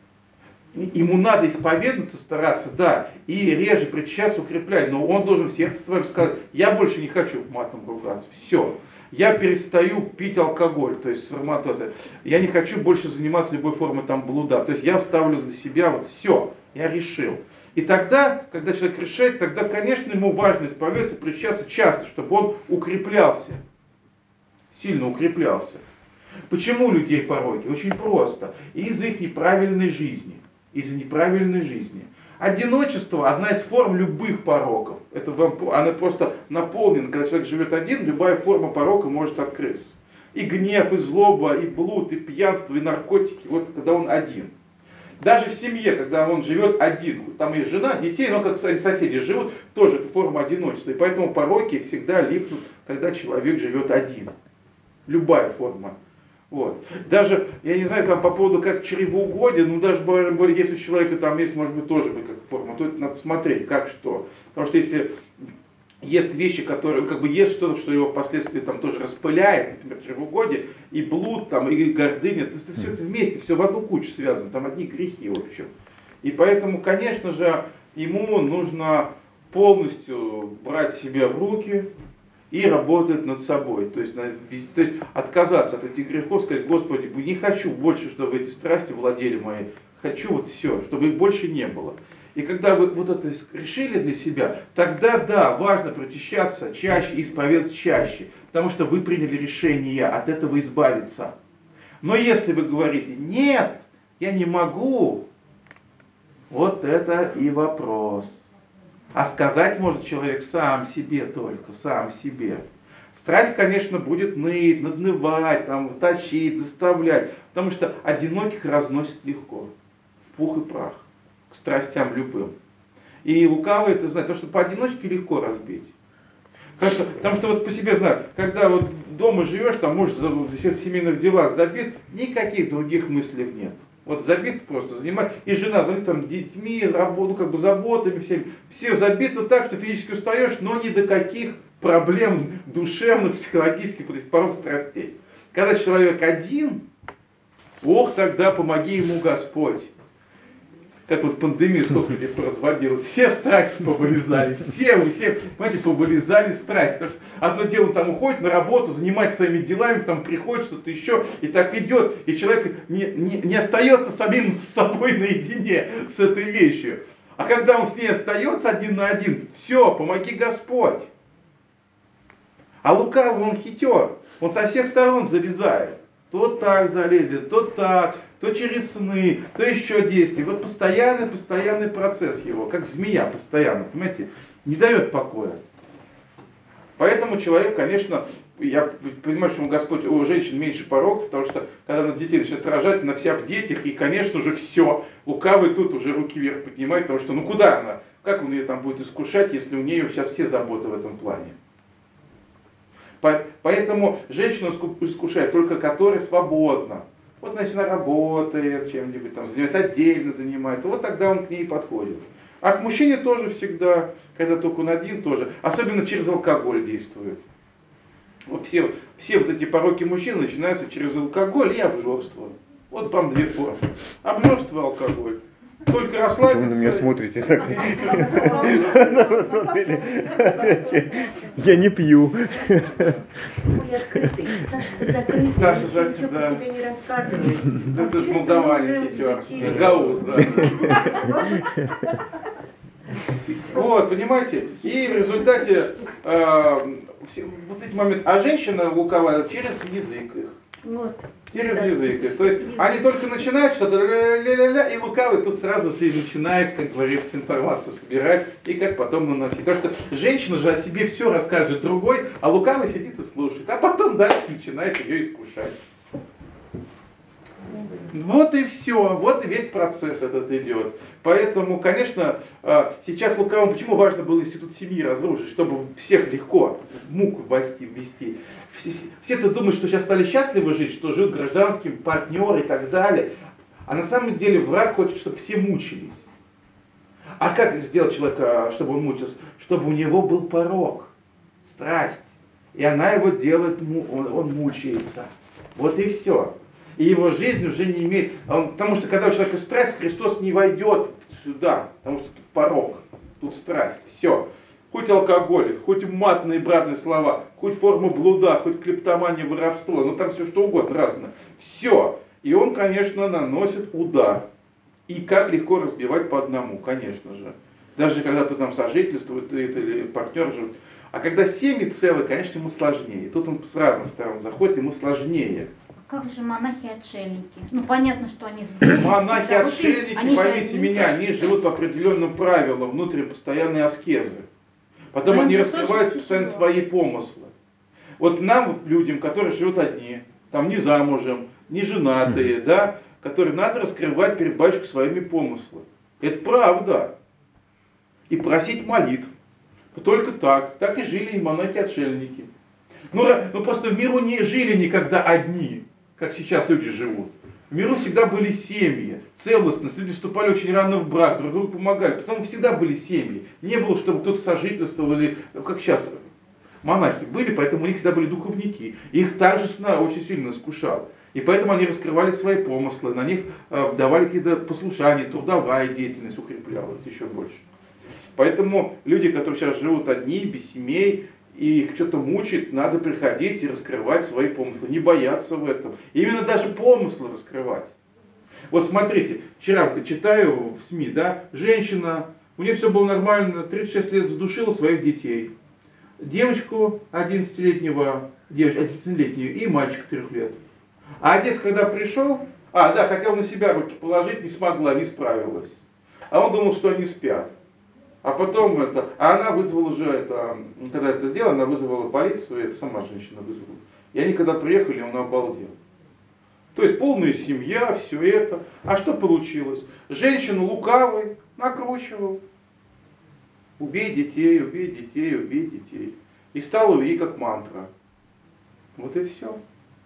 Ему надо исповедаться, стараться, да, и реже причащаться, укреплять, но он должен в сердце своем сказать, я больше не хочу матом ругаться, все. Я перестаю пить алкоголь, то есть сарматоты. Я не хочу больше заниматься любой формой там блуда. То есть я вставлю для себя вот все, я решил. И тогда, когда человек решает, тогда, конечно, ему важно исповедаться, причащаться часто, чтобы он укреплялся, сильно укреплялся. Почему у людей пороки? Очень просто. Из-за их неправильной жизни. Из-за неправильной жизни. Одиночество – одна из форм любых пороков. Это вам, она просто наполнена. Когда человек живет один, любая форма порока может открыться. И гнев, и злоба, и блуд, и пьянство, и наркотики. Вот когда он один. Даже в семье, когда он живет один, там есть жена, детей, но как соседи живут, тоже это форма одиночества. И поэтому пороки всегда липнут, когда человек живет один. Любая форма. Вот. Даже, я не знаю, там по поводу как чревоугодие, ну даже если у человека там есть, может быть, тоже быть как форма, то это надо смотреть, как что. Потому что если есть вещи, которые, как бы есть что-то, что его впоследствии там тоже распыляет, например, чревоугодие, и блуд, там, и гордыня, то есть все это вместе, все в одну кучу связано, там одни грехи, в общем. И поэтому, конечно же, ему нужно полностью брать себя в руки и работать над собой. То есть, то есть отказаться от этих грехов, сказать, Господи, не хочу больше, чтобы эти страсти владели мои, хочу вот все, чтобы их больше не было. И когда вы вот это решили для себя, тогда да, важно причащаться чаще, исповедоваться чаще, потому что вы приняли решение от этого избавиться. Но если вы говорите, нет, я не могу, вот это и вопрос. А сказать может человек сам себе только, сам себе. Страсть, конечно, будет ныть, наднывать, там, тащить, заставлять, потому что одиноких разносит легко, в пух и прах. К страстям любым. И лукавый это знает, потому что поодиночке легко разбить. Кажется, потому что вот по себе знаю, когда вот дома живешь, там муж в семейных делах забит, никаких других мыслей нет. Вот забит просто занимает, и жена забита там детьми, работу, как бы заботами всеми. Все забиты так, что физически устаешь, но ни до каких проблем душевных, психологических, вот этих порог страстей. Когда человек один, ох, тогда помоги ему Господь. Как вот в пандемию сколько людей разводилось, все страсти повылезали, все, у всех, понимаете, повылезали страсти. Потому что одно дело там уходит на работу, занимается своими делами, там приходит что-то еще, и так идет, и человек не, не, не остается самим с собой наедине с этой вещью. А когда он с ней остается один на один, все, помоги Господь. А лукавый он хитер, он со всех сторон залезает. То так залезет, то так, то через сны, то еще действие. Вот постоянный, постоянный процесс его, как змея постоянно, понимаете, не дает покоя. Поэтому человек, конечно, я понимаю, что у Господь, у женщин меньше пороков, потому что когда она детей начинает рожать, она вся в детях, и, конечно же, все. Лукавый тут уже руки вверх поднимает, потому что, ну куда она? Как он ее там будет искушать, если у нее сейчас все заботы в этом плане? Поэтому женщину искушает только которая свободна. Вот, значит, она работает чем-нибудь, там, занимается, отдельно занимается. Вот тогда он к ней подходит. А к мужчине тоже всегда, когда только он один, тоже. Особенно через алкоголь действует. Вот все, все вот эти пороки мужчин начинаются через алкоголь и обжорство. Вот там две формы. Обжорство и алкоголь. Только расслабиться. Почему вы на меня смотрите так? Я не пью. Более открытый. Саша закрытый. Саша закрытый, ничего да. по себе не рассказывает. Это ж молдаванин хитер. Гаус, да. Вот, понимаете? И в результате э, все, вот эти моменты. А женщина луковая через язык их. Вот. Через Да. язык их. То есть они только начинают что-то ля-ля-ля-ля, и лукавый тут сразу же и начинает, как говорится, информацию собирать и как потом наносить. Потому что женщина же о себе все расскажет другой, а лукавый сидит и слушает. А потом дальше начинает ее искушать. Вот и все, вот и весь процесс этот идет. Поэтому, конечно, сейчас лукавым, почему важно было институт семьи разрушить, чтобы всех легко в муку ввести, ввести. Все, все-то думают, что сейчас стали счастливы жить, что живут гражданским, партнеры и так далее. А на самом деле враг хочет, чтобы все мучились. А как сделать человека, чтобы он мучился? Чтобы у него был порок, страсть. И она его делает, он, он мучается. Вот и все. И его жизнь уже не имеет... Он, потому что когда у человека страсть, Христос не войдет сюда. Потому что тут порок, тут страсть. Все. Хоть алкоголик, хоть матные братные слова, хоть форма блуда, хоть клептомания, воровство. Ну там все что угодно разное. Все. И он, конечно, наносит удар. И как легко разбивать по одному, конечно же. Даже когда кто там сожительствует или партнер живет. А когда семьи целые, конечно, ему сложнее. И тут он с разных сторон заходит, ему сложнее. Как же монахи-отшельники? Ну, понятно, что они с Богом. Монахи-отшельники, Они поймите же... меня, они живут по определенным правилам, внутри постоянной аскезы. Потом Но они им же раскрывают тоже постоянно тяжело. свои помыслы. Вот нам, вот, людям, которые живут одни, там не замужем, не женатые, mm-hmm. да, которые надо раскрывать перед батюшкой своими помыслы. Это правда. И просить молитв. Только так. Так и жили и монахи-отшельники. Ну, ну просто в миру не жили никогда одни, как сейчас люди живут. В миру всегда были семьи, целостность, люди вступали очень рано в брак, друг другу помогали. Потому всегда были семьи. Не было, чтобы кто-то сожительствовал, или, как сейчас, монахи были, поэтому у них всегда были духовники. Их также очень сильно искушал. И поэтому они раскрывали свои помыслы, на них э, давали какие-то послушания, трудовая деятельность укреплялась еще больше. Поэтому люди, которые сейчас живут одни, без семей, и их что-то мучает, надо приходить и раскрывать свои помыслы, не бояться в этом. Именно даже помыслы раскрывать. Вот смотрите, вчера читаю в СМИ, да, женщина, у нее все было нормально, тридцать шесть лет задушила своих детей. Девочку одиннадцатилетнего, девочку одиннадцатилетнюю и мальчика трех лет. А отец, когда пришел, а, да, хотел на себя руки положить, не смогла, не справилась. А он думал, что они спят. А потом это, а она вызвала уже это, когда это сделала, она вызвала полицию, и это сама женщина вызвала. И они когда приехали, он обалдел. То есть полная семья, все это. А что получилось? Женщину лукавый накручивал. Убей детей, убей детей, убей детей. И стало ей как мантра. Вот и все.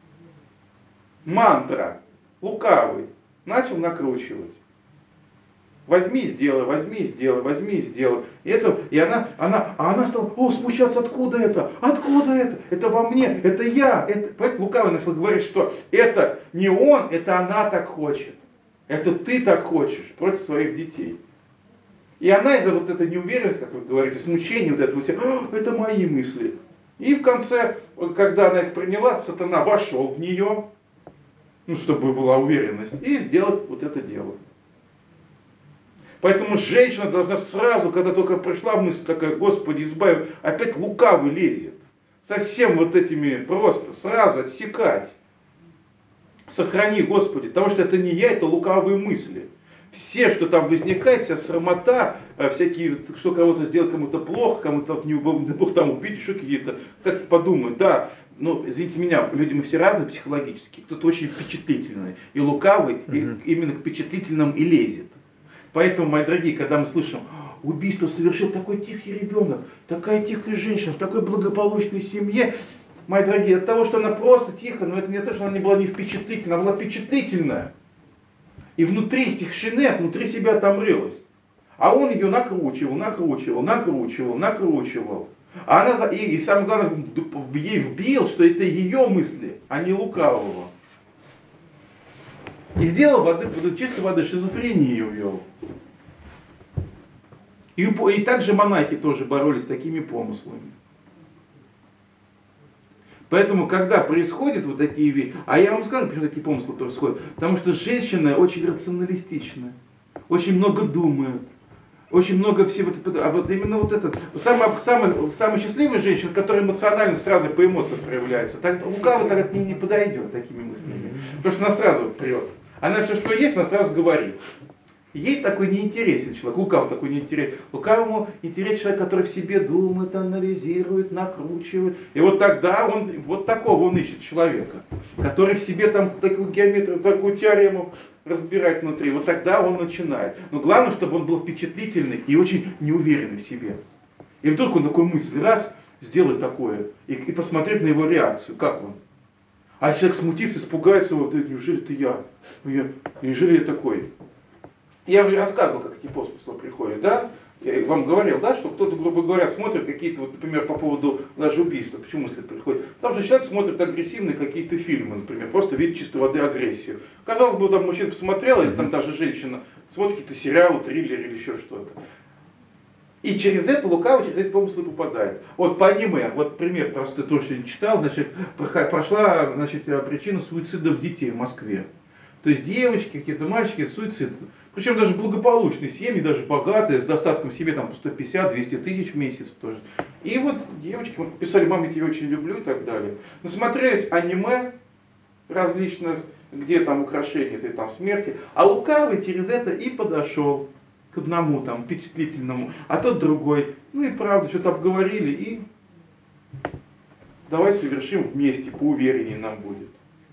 Мантра. Лукавый. Начал накручивать. Возьми и сделай, возьми и сделай, возьми и сделай. И, это, и она, она, а она стала, о, смущаться, откуда это? Откуда это? Это во мне, это я. Это... Поэтому лукавый начал говорить, что это не он, это она так хочет. Это ты так хочешь против своих детей. И она из-за вот этой неуверенности, как вы говорите, смущения, вот этого всего, это мои мысли. И в конце, когда она их приняла, сатана вошел в нее, ну, чтобы была уверенность, и сделать вот это дело. Поэтому женщина должна сразу, когда только пришла мысль такая, Господи, избави, опять лукавый лезет. Совсем вот этими просто сразу отсекать. Сохрани, Господи, потому что это не я, это лукавые мысли. Все, что там возникает, вся срамота, всякие, что кого-то сделать кому-то плохо, кому-то не Бог там увидишь, что какие-то, как подумают, да, ну, извините меня, люди мы все разные психологически, кто-то очень впечатлительный и лукавый, угу. и именно к впечатлительным и лезет. Поэтому, мои дорогие, когда мы слышим, убийство совершил такой тихий ребенок, такая тихая женщина, в такой благополучной семье. Мои дорогие, от того, что она просто тихо, но это не то, что она не была не впечатлительна, она была впечатлительная. И внутри тишины, внутри себя там рылась. А он ее накручивал, накручивал, накручивал, накручивал. А она, и, и самое главное, ей вбил, что это ее мысли, а не лукавого. И сделал воды, чистой воды шизофрению ввел. И, и также монахи тоже боролись с такими помыслами. Поэтому, когда происходят вот такие вещи, а я вам скажу, почему такие помыслы происходят. Потому что женщины очень рационалистичны, очень много думают, очень много всего. А вот именно вот этот, самая, самая, самая счастливая женщина, которая эмоционально сразу по эмоциям проявляется, так, лукавый так к ней не подойдет такими мыслями. Потому что она сразу прет. Она все, что есть, она сразу говорит. Ей такой неинтересен человек, лукавый такой неинтересен. Лукавому интересен человек, который в себе думает, анализирует, накручивает. И вот тогда он, вот такого он ищет человека, который в себе там такую геометрию, такую теорему разбирать внутри. Вот тогда он начинает. Но главное, чтобы он был впечатлительный и очень неуверенный в себе. И вдруг он такой мысль, раз, сделать такое, и, и посмотреть на его реакцию, как он. А человек смутится, испугается, вот, неужели это я? я? Неужели я такой? Я уже рассказывал, как эти помыслы приходят, да? Я вам говорил, да, что кто-то, грубо говоря, смотрит какие-то, вот, например, по поводу даже убийства. Почему мысли приходят? Потому что человек смотрит агрессивные какие-то фильмы, например, просто видит чистой воды агрессию. Казалось бы, там мужчина посмотрел, или там даже женщина, смотрит какие-то сериалы, триллеры или еще что-то. И через это лукаво, через эти помыслы попадает. Вот по аниме, вот пример, просто то, что я читал, значит, прошла, значит, причина суицидов детей в Москве. То есть девочки, какие-то мальчики, суицид. Причем даже благополучные семьи, даже богатые, с достатком себе там по сто пятьдесят - двести тысяч в месяц тоже. И вот девочки вот, писали, маме, я тебя очень люблю и так далее. Насмотрелись аниме различных, где там украшения этой там смерти. А лукавый через это и подошел к одному там впечатлительному, а тот другой. Ну и правда, что-то обговорили и давай совершим вместе, поувереннее нам будет.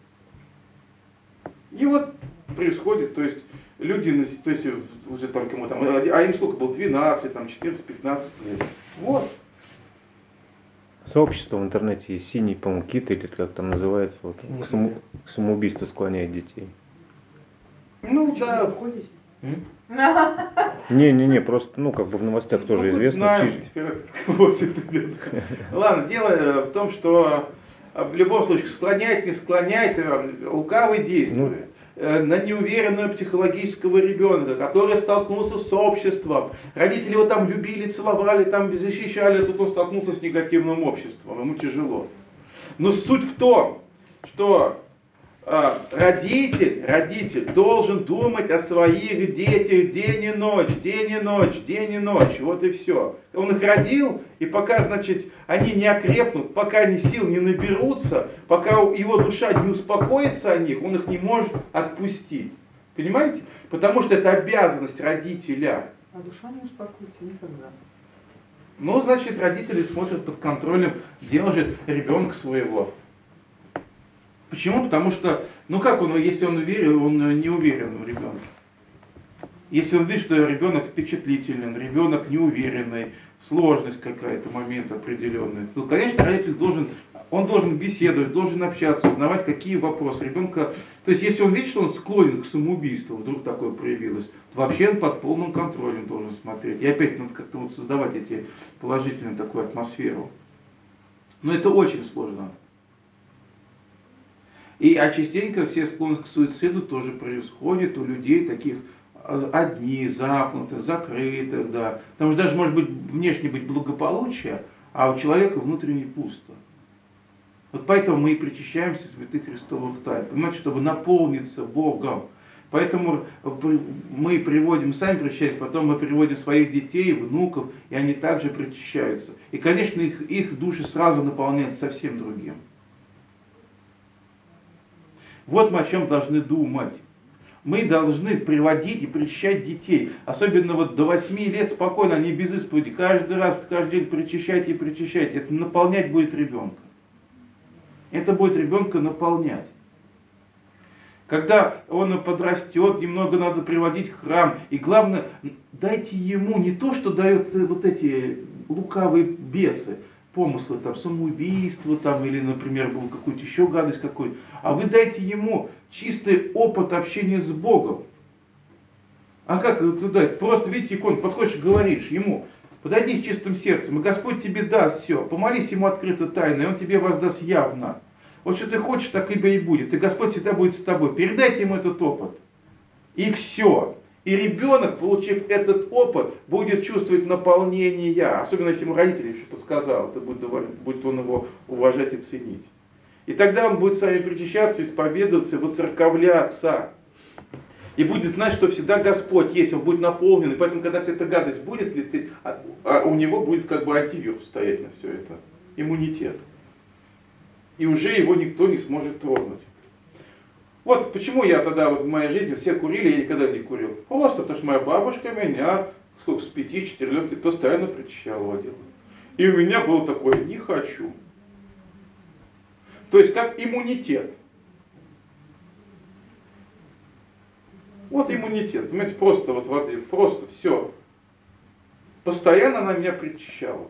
И вот происходит, то есть люди, то есть уже там кому там, а им сколько было, двенадцать, там, четырнадцать, пятнадцать лет. Вот. Сообщество в интернете есть, синий, по-моему, кит, или как там называется, вот, к, саму, к самоубийству склоняет детей. Ну да. Не-не-не, просто, ну, как бы в новостях ну, тоже известно. Знаем, теперь вот это дело. Ладно, дело в том, что в любом случае склоняет, не склоняет, лукавый действует. Ну, на неуверенного психологического ребенка, который столкнулся с обществом. Родители его там любили, целовали, там защищали, а тут он столкнулся с негативным обществом. Ему тяжело. Но суть в том, что э, родитель, родитель должен думать о своих детях день и ночь, день и ночь, день и ночь. Вот и все. Он их родил, и пока, значит, они не окрепнут, пока они сил не наберутся, пока его душа не успокоится о них, он их не может отпустить. Понимаете? Потому что это обязанность родителя. А душа не успокоится никогда. Ну, значит, родители смотрят под контролем, держат ребенка своего. Почему? Потому что, ну как он, если он уверен, он не уверен в ребенке. Если он видит, что ребенок впечатлительный, ребенок неуверенный, сложность какая-то, момент определенный, то, конечно, родитель должен, он должен беседовать, должен общаться, узнавать, какие вопросы ребенка. То есть, если он видит, что он склонен к самоубийству, вдруг такое проявилось, то вообще он под полным контролем должен смотреть. И опять надо как-то вот создавать эти положительную такую атмосферу. Но это очень сложно. И а частенько все склонности к суициду тоже происходят у людей таких одни, замкнутых, закрытых, да. Потому что даже может быть внешне быть благополучие, а у человека внутренне пусто. Вот поэтому мы и причащаемся святых Христовых тайн, понимаете, чтобы наполниться Богом. Поэтому мы приводим, сами причащаемся, потом мы приводим своих детей, внуков, и они также причащаются. И, конечно, их, их души сразу наполняются совсем другим. Вот мы о чем должны думать. Мы должны приводить и причащать детей. Особенно вот до восьми лет спокойно, не без исповеди. Каждый раз, каждый день причащайте и причащайте. Это наполнять будет ребенка. Это будет ребенка наполнять. Когда он подрастет, немного надо приводить в храм. И главное, дайте ему не то, что дают вот эти лукавые бесы, помыслы, там, самоубийство, там, или, например, был какую-то еще гадость какую-то, а вы дайте ему чистый опыт общения с Богом. А как это дать? Просто, видите, икону, подходишь и говоришь ему, подойди с чистым сердцем, и Господь тебе даст все. Помолись ему открыто тайно, и он тебе воздаст явно. Вот что ты хочешь, так и и будет. И Господь всегда будет с тобой. Передайте ему этот опыт. И все. И ребенок, получив этот опыт, будет чувствовать наполнение. Особенно если ему родители еще подсказал, это будет, будет он его уважать и ценить. И тогда он будет с вами причащаться, исповедоваться, воцерковляться. И будет знать, что всегда Господь есть, он будет наполнен. И поэтому, когда вся эта гадость будет лететь, а, а у него будет как бы антивирус стоять на все это. Иммунитет. И уже его никто не сможет тронуть. Вот почему я тогда вот в моей жизни все курили, я никогда не курил. Просто потому что моя бабушка меня, сколько, с пяти-четырех лет постоянно причащала водила. И у меня было такое, не хочу. То есть как иммунитет. Вот иммунитет, понимаете, просто вот воды, просто все. Постоянно она меня причащала.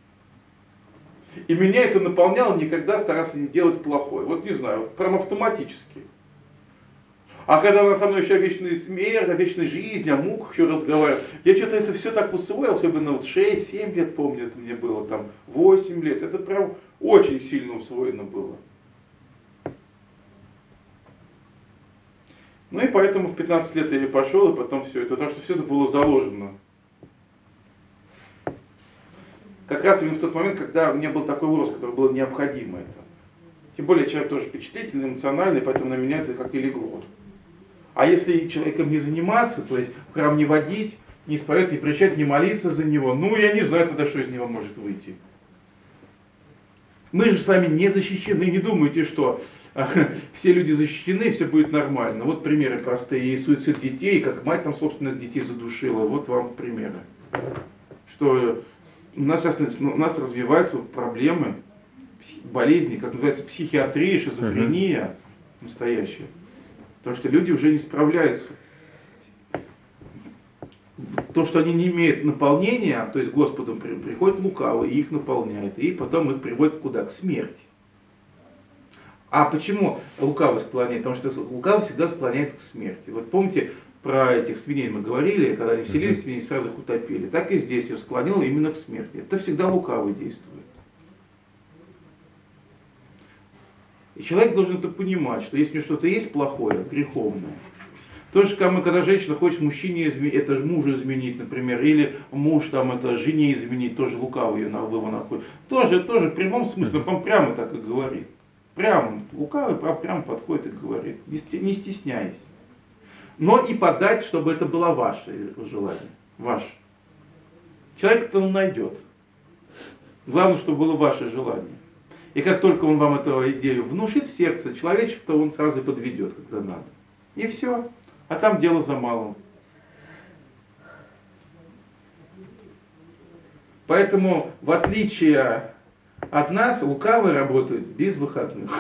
И меня это наполняло никогда стараться не делать плохое. Вот не знаю, вот прям автоматически. А когда она со мной еще о вечной смерти, о вечной жизни, о муках еще разговаривала, я что-то это все так усвоил, особенно вот шесть-семь лет, помню, это мне было, там восемь лет. Это прям очень сильно усвоено было. Ну и поэтому в пятнадцать лет я и пошел, и потом все это, потому что все это было заложено. Как раз именно в тот момент, когда у меня был такой возраст, который было необходимо это. Тем более человек тоже впечатлительный, эмоциональный, поэтому на меня это как и легло. А если человеком не заниматься, то есть в храм не водить, не исповедовать, не причащать, не молиться за него, ну я не знаю тогда, что из него может выйти. Мы же с вами не защищены, не думайте, что все люди защищены, все будет нормально. Вот примеры простые, и суицид детей, как мать там собственных детей задушила, вот вам примеры. Что у нас, у нас развиваются проблемы, болезни, как называется, психиатрия, шизофрения uh-huh. настоящая. Потому что люди уже не справляются. То, что они не имеют наполнения, то есть Господом приходит лукавый и их наполняет, и потом их приводит куда? К смерти. А почему лукавый склоняет? Потому что лукавый всегда склоняет к смерти. Вот помните, про этих свиней мы говорили, когда они вселились, свиней сразу их утопили. Так и здесь ее склонило именно к смерти. Это всегда лукавый действует. И человек должен это понимать, что если что-то есть плохое, греховное, то же, когда женщина хочет мужчине изменить, это же мужу изменить, например, или муж там это жене изменить, тоже лукавый ее на его находит. Тоже, тоже в прямом смысле, он прямо так и говорит. Прямо, лукавый прямо подходит и говорит, не стесняясь. Но и подать, чтобы это было ваше желание, ваше. Человек это он найдет. Главное, чтобы было ваше желание. И как только он вам эту идею внушит в сердце, человечек-то он сразу и подведет, когда надо. И все. А там дело за малым. Поэтому, в отличие от нас, лукавые работают без выходных.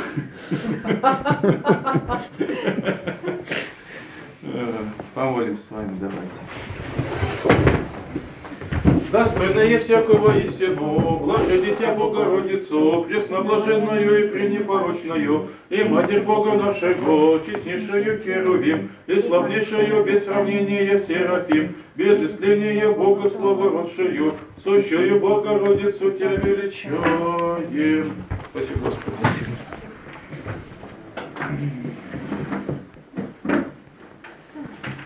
Помолимся с вами, давайте. Достойное всякого истину, блаже дитя Богородицу, пресноблаженную и пренепорочную, и Матерь Бога нашего, честнейшую Херувим, и славнейшую без сравнения Серафим, без истления Бога словородшую, сущую Богородицу Тебя величаем. Спасибо, Господи.